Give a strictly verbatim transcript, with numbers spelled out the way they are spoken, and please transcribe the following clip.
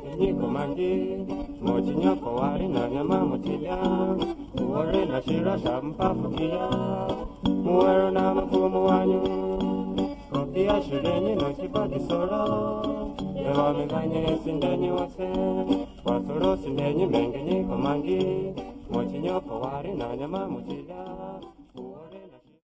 niko mangi mochinya kwa wari na nyama mochilia uore na shira shampa fukia muero na mafumu wanyu kopia shireni no shipati sora ewa minganye sindenyi wase wasoro sindenyi mengenyi kwa mangi mochinya kwa wari na nyama mochilia uore na